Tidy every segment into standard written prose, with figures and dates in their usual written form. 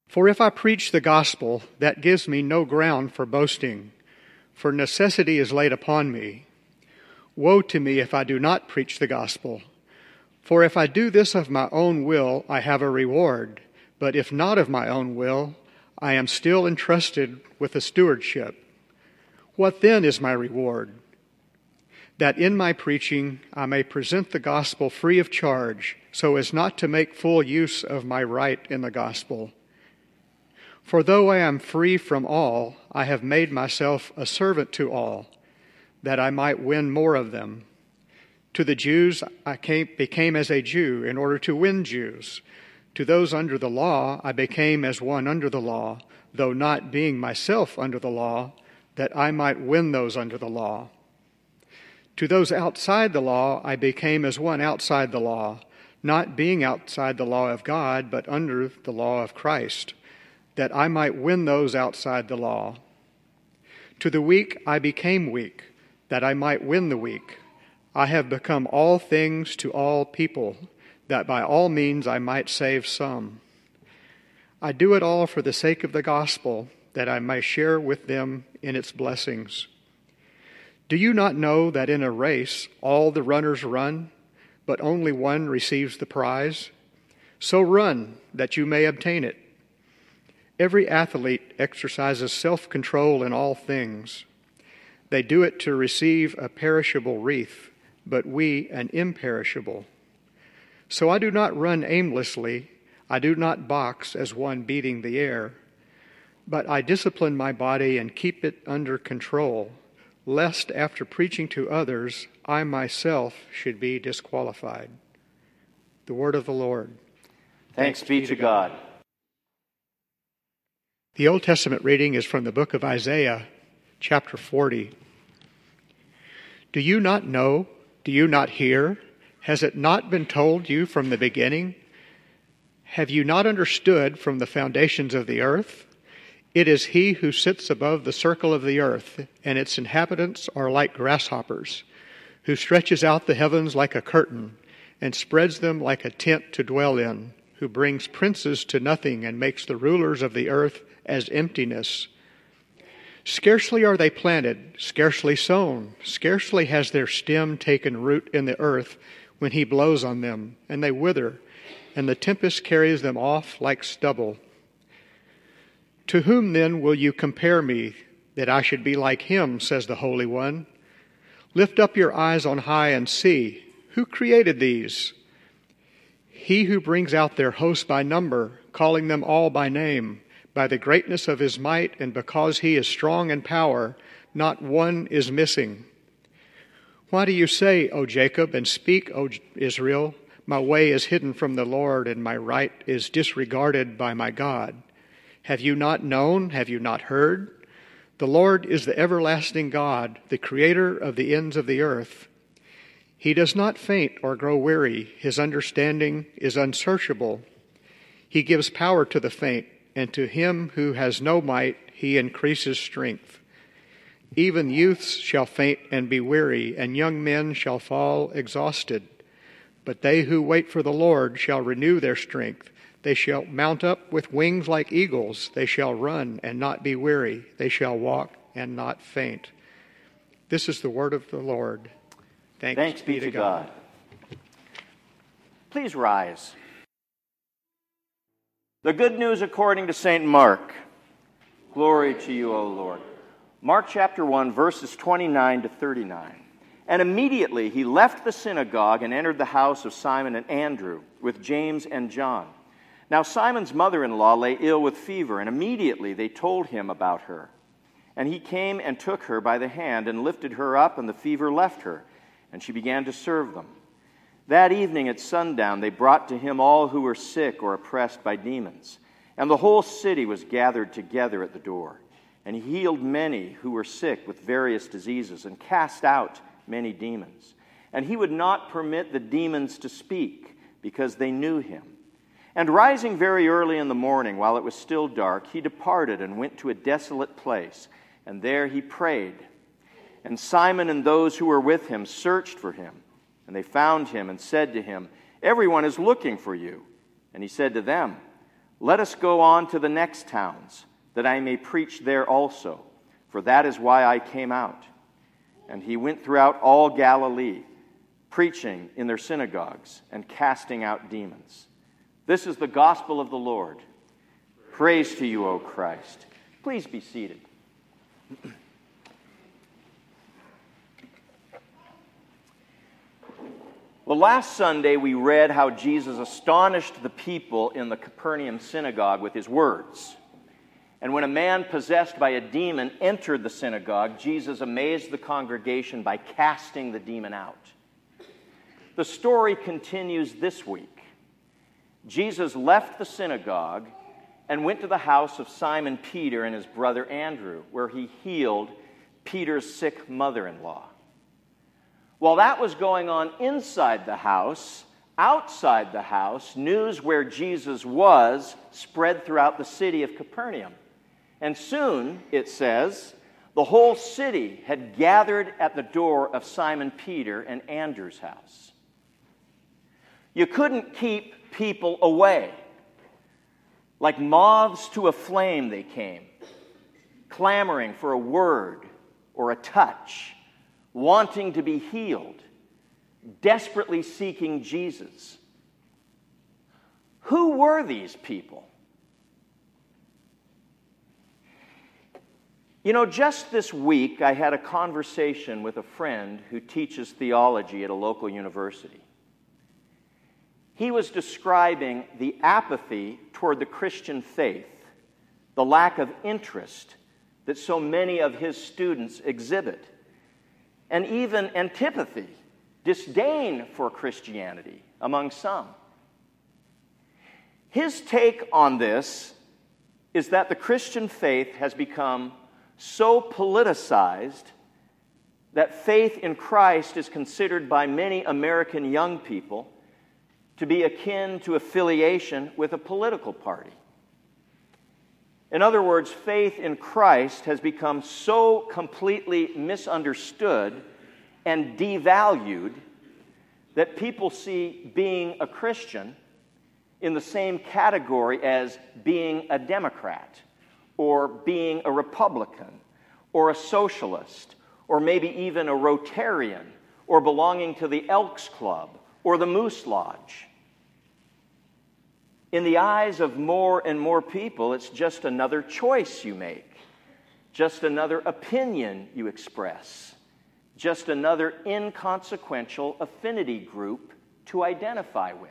For if I preach the gospel, that gives me no ground for boasting, for necessity is laid upon me. Woe to me if I do not preach the gospel. For if I do this of my own will, I have a reward, but if not of my own will, I am still entrusted with a stewardship. What then is my reward? That in my preaching I may present the gospel free of charge, so as not to make full use of my right in the gospel. For though I am free from all, I have made myself a servant to all, that I might win more of them. To the Jews I became as a Jew in order to win Jews. To those under the law I became as one under the law, though not being myself under the law, that I might win those under the law. To those outside the law I became as one outside the law, not being outside the law of God, but under the law of Christ, that I might win those outside the law. To the weak I became weak, that I might win the weak. I have become all things to all people, that by all means I might save some. I do it all for the sake of the gospel, that I may share with them in its blessings. Do you not know that in a race all the runners run, but only one receives the prize? So run, that you may obtain it. Every athlete exercises self-control in all things. They do it to receive a perishable wreath, but we an imperishable. So I do not run aimlessly, I do not box as one beating the air, but I discipline my body and keep it under control, lest after preaching to others, I myself should be disqualified. The word of the Lord. Thanks be to God. The Old Testament reading is from the book of Isaiah, chapter 40. Do you not know? Do you not hear? Has it not been told you from the beginning? Have you not understood from the foundations of the earth? It is he who sits above the circle of the earth, and its inhabitants are like grasshoppers, who stretches out the heavens like a curtain, and spreads them like a tent to dwell in, who brings princes to nothing and makes the rulers of the earth as emptiness. Scarcely are they planted, scarcely sown, scarcely has their stem taken root in the earth when he blows on them, and they wither, and the tempest carries them off like stubble. To whom then will you compare me, that I should be like him, says the Holy One? Lift up your eyes on high and see, who created these? He who brings out their hosts by number, calling them all by name, by the greatness of his might, and because he is strong in power, not one is missing. Why do you say, O Jacob, and speak, O Israel, my way is hidden from the Lord, and my right is disregarded by my God? Have you not known? Have you not heard? The Lord is the everlasting God, the creator of the ends of the earth. He does not faint or grow weary. His understanding is unsearchable. He gives power to the faint, and to him who has no might he increases strength. Even youths shall faint and be weary, and young men shall fall exhausted. But they who wait for the Lord shall renew their strength. They shall mount up with wings like eagles. They shall run and not be weary. They shall walk and not faint. This is the word of the Lord. Thanks be to God. Please rise. The good news according to St. Mark. Glory to you, O Lord. Mark chapter 1, verses 29 to 39. And immediately he left the synagogue and entered the house of Simon and Andrew with James and John. Now Simon's mother-in-law lay ill with fever, and immediately they told him about her. And he came and took her by the hand and lifted her up, and the fever left her, and she began to serve them. That evening at sundown they brought to him all who were sick or oppressed by demons. And the whole city was gathered together at the door. And he healed many who were sick with various diseases and cast out many demons. And he would not permit the demons to speak, because they knew him. And rising very early in the morning, while it was still dark, he departed and went to a desolate place. And there he prayed. And Simon and those who were with him searched for him. And they found him and said to him, "Everyone is looking for you." And he said to them, Let us go on to the next towns, that I may preach there also, for that is why I came out. And he went throughout all Galilee, preaching in their synagogues and casting out demons. This is the gospel of the Lord. Praise to you, O Christ. Please be seated. Well, last Sunday we read how Jesus astonished the people in the Capernaum synagogue with his words. And when a man possessed by a demon entered the synagogue, Jesus amazed the congregation by casting the demon out. The story continues this week. Jesus left the synagogue and went to the house of Simon Peter and his brother Andrew, where he healed Peter's sick mother-in-law. While that was going on inside the house, outside the house, news where Jesus was spread throughout the city of Capernaum. And soon, it says, the whole city had gathered at the door of Simon Peter and Andrew's house. You couldn't keep people away. Like moths to a flame they came, clamoring for a word or a touch, wanting to be healed, desperately seeking Jesus. Who were these people? You know, just this week I had a conversation with a friend who teaches theology at a local university. He was describing the apathy toward the Christian faith, the lack of interest that so many of his students exhibit, and even antipathy, disdain for Christianity among some. His take on this is that the Christian faith has become so politicized that faith in Christ is considered by many American young people to be akin to affiliation with a political party. In other words, faith in Christ has become so completely misunderstood and devalued that people see being a Christian in the same category as being a Democrat or being a Republican or a socialist or maybe even a Rotarian or belonging to the Elks Club or the Moose Lodge. In the eyes of more and more people, it's just another choice you make, just another opinion you express, just another inconsequential affinity group to identify with.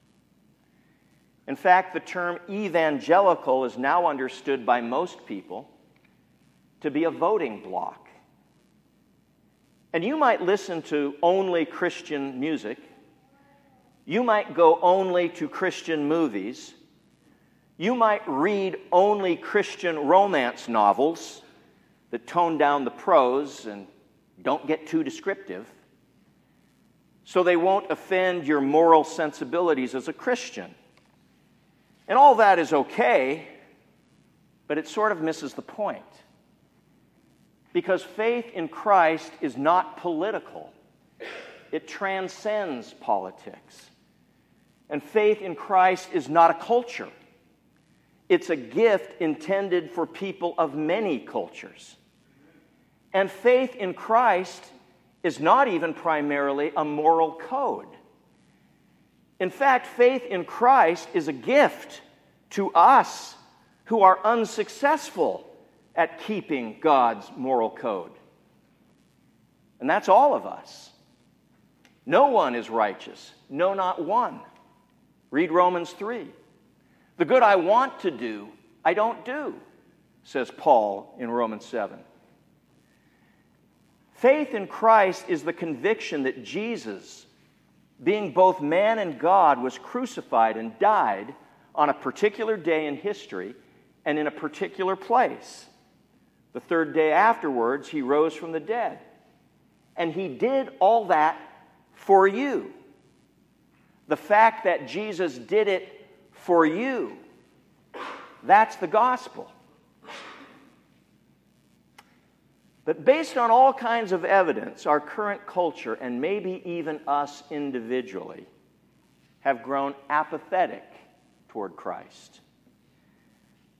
In fact, the term evangelical is now understood by most people to be a voting bloc. And you might listen to only Christian music. You might go only to Christian movies. You might read only Christian romance novels that tone down the prose and don't get too descriptive, so they won't offend your moral sensibilities as a Christian. And all that is okay, but it sort of misses the point. Because faith in Christ is not political. It transcends politics. And faith in Christ is not a culture. It's a gift intended for people of many cultures. And faith in Christ is not even primarily a moral code. In fact, faith in Christ is a gift to us who are unsuccessful at keeping God's moral code. And that's all of us. No one is righteous, no, not one. Read Romans 3. The good I want to do, I don't do, says Paul in Romans 7. Faith in Christ is the conviction that Jesus, being both man and God, was crucified and died on a particular day in history and in a particular place. The third day afterwards, he rose from the dead. And he did all that for you. The fact that Jesus did it for you, that's the gospel. But based on all kinds of evidence, our current culture, and maybe even us individually, have grown apathetic toward Christ.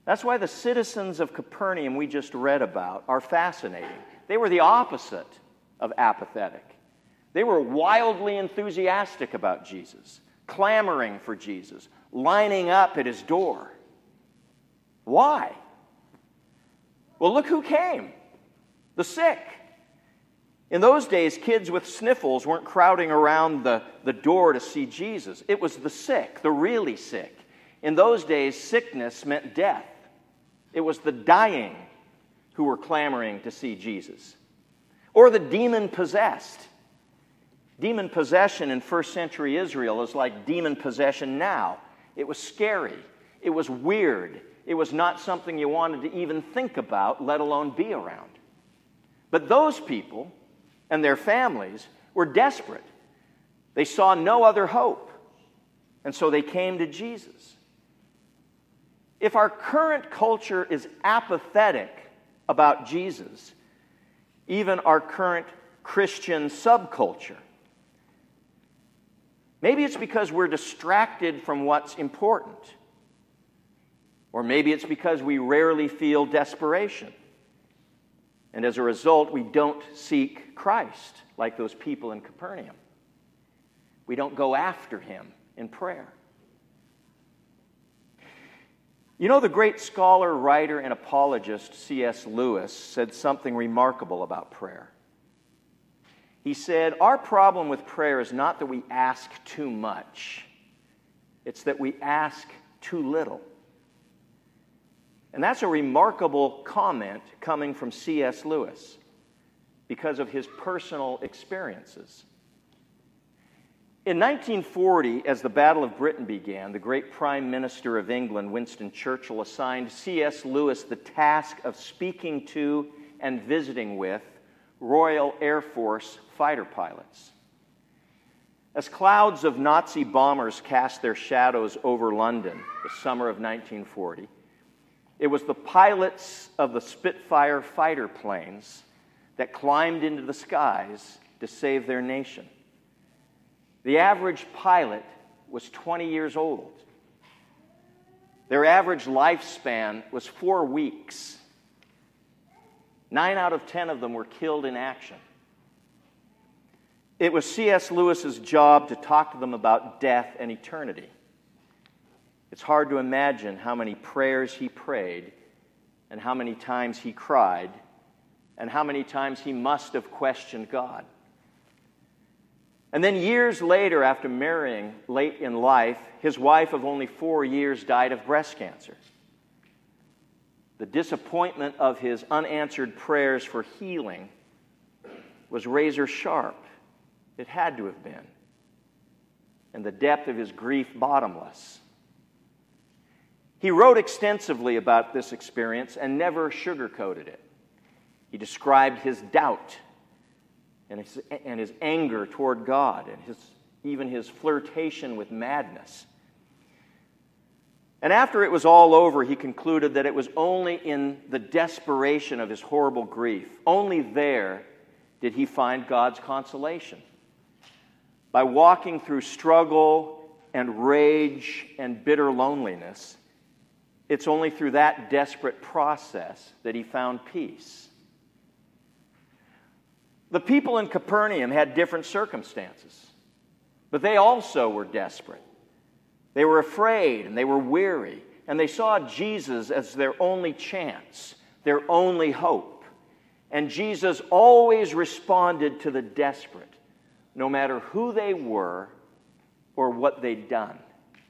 That's why the citizens of Capernaum we just read about are fascinating. They were the opposite of apathetic. They were wildly enthusiastic about Jesus, clamoring for Jesus, lining up at his door. Why? Well, look who came. The sick. In those days, kids with sniffles weren't crowding around the door to see Jesus. It was the sick, the really sick. In those days, sickness meant death. It was the dying who were clamoring to see Jesus. Or the demon-possessed. Demon possession in first century Israel is like demon possession now. It was scary. It was weird. It was not something you wanted to even think about, let alone be around. But those people and their families were desperate. They saw no other hope. And so they came to Jesus. If our current culture is apathetic about Jesus, even our current Christian subculture, maybe it's because we're distracted from what's important. Or maybe it's because we rarely feel desperation. And as a result, we don't seek Christ like those people in Capernaum. We don't go after him in prayer. You know, the great scholar, writer, and apologist C.S. Lewis said something remarkable about prayer. He said, our problem with prayer is not that we ask too much. It's that we ask too little. And that's a remarkable comment coming from C.S. Lewis because of his personal experiences. In 1940, as the Battle of Britain began, the great Prime Minister of England, Winston Churchill, assigned C.S. Lewis the task of speaking to and visiting with Royal Air Force fighter pilots. As clouds of Nazi bombers cast their shadows over London the summer of 1940, it was the pilots of the Spitfire fighter planes that climbed into the skies to save their nation. The average pilot was 20 years old. Their average lifespan was 4 weeks. 9 out of 10 of them were killed in action. It was C.S. Lewis's job to talk to them about death and eternity. It's hard to imagine how many prayers he prayed and how many times he cried and how many times he must have questioned God. And then years later, after marrying late in life, his wife of only 4 years died of breast cancer. The disappointment of his unanswered prayers for healing was razor sharp. It had to have been. And the depth of his grief bottomless. He wrote extensively about this experience and never sugarcoated it. He described his doubt and his anger toward God and even his flirtation with madness. And after it was all over, he concluded that it was only in the desperation of his horrible grief, only there did he find God's consolation. By walking through struggle and rage and bitter loneliness, it's only through that desperate process that he found peace. The people in Capernaum had different circumstances, but they also were desperate. They were afraid and they were weary, and they saw Jesus as their only chance, their only hope. And Jesus always responded to the desperate, no matter who they were or what they'd done.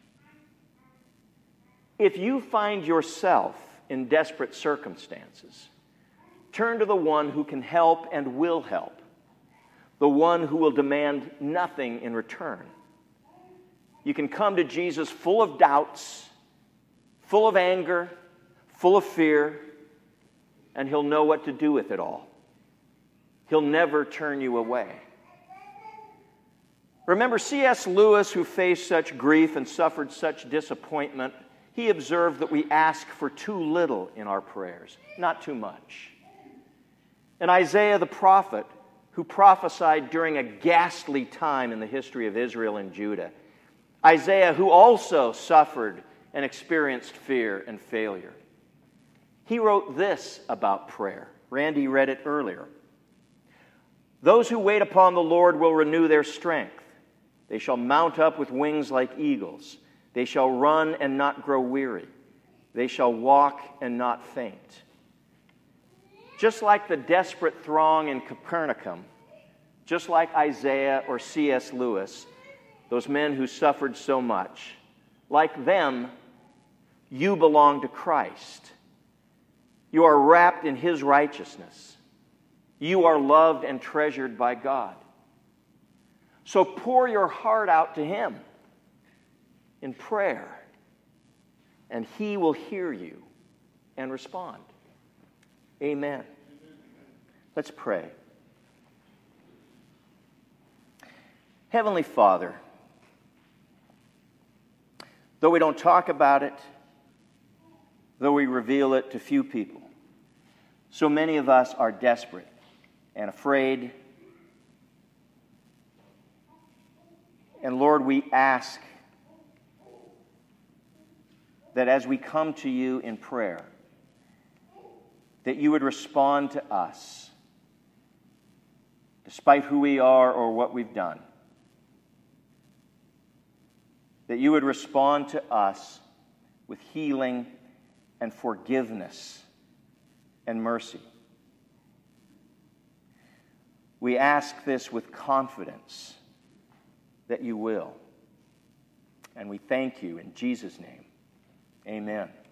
If you find yourself in desperate circumstances, turn to the one who can help and will help, the one who will demand nothing in return. You can come to Jesus full of doubts, full of anger, full of fear, and he'll know what to do with it all. He'll never turn you away. Remember, C.S. Lewis, who faced such grief and suffered such disappointment, he observed that we ask for too little in our prayers, not too much. And Isaiah the prophet, who prophesied during a ghastly time in the history of Israel and Judah, Isaiah, who also suffered and experienced fear and failure, He wrote this about prayer. Randy read it earlier. Those who wait upon the Lord will renew their strength. They shall mount up with wings like eagles. They shall run and not grow weary. They shall walk and not faint. Just like the desperate throng in Capernaum, just like Isaiah or C.S. Lewis, those men who suffered so much, like them, you belong to Christ. You are wrapped in His righteousness. You are loved and treasured by God. So pour your heart out to Him in prayer, and He will hear you and respond. Amen. Let's pray. Heavenly Father, though we don't talk about it, though we reveal it to few people, so many of us are desperate and afraid. And Lord, we ask that as we come to you in prayer, that you would respond to us, despite who we are or what we've done. That you would respond to us with healing and forgiveness and mercy. We ask this with confidence that you will. And we thank you in Jesus' name. Amen.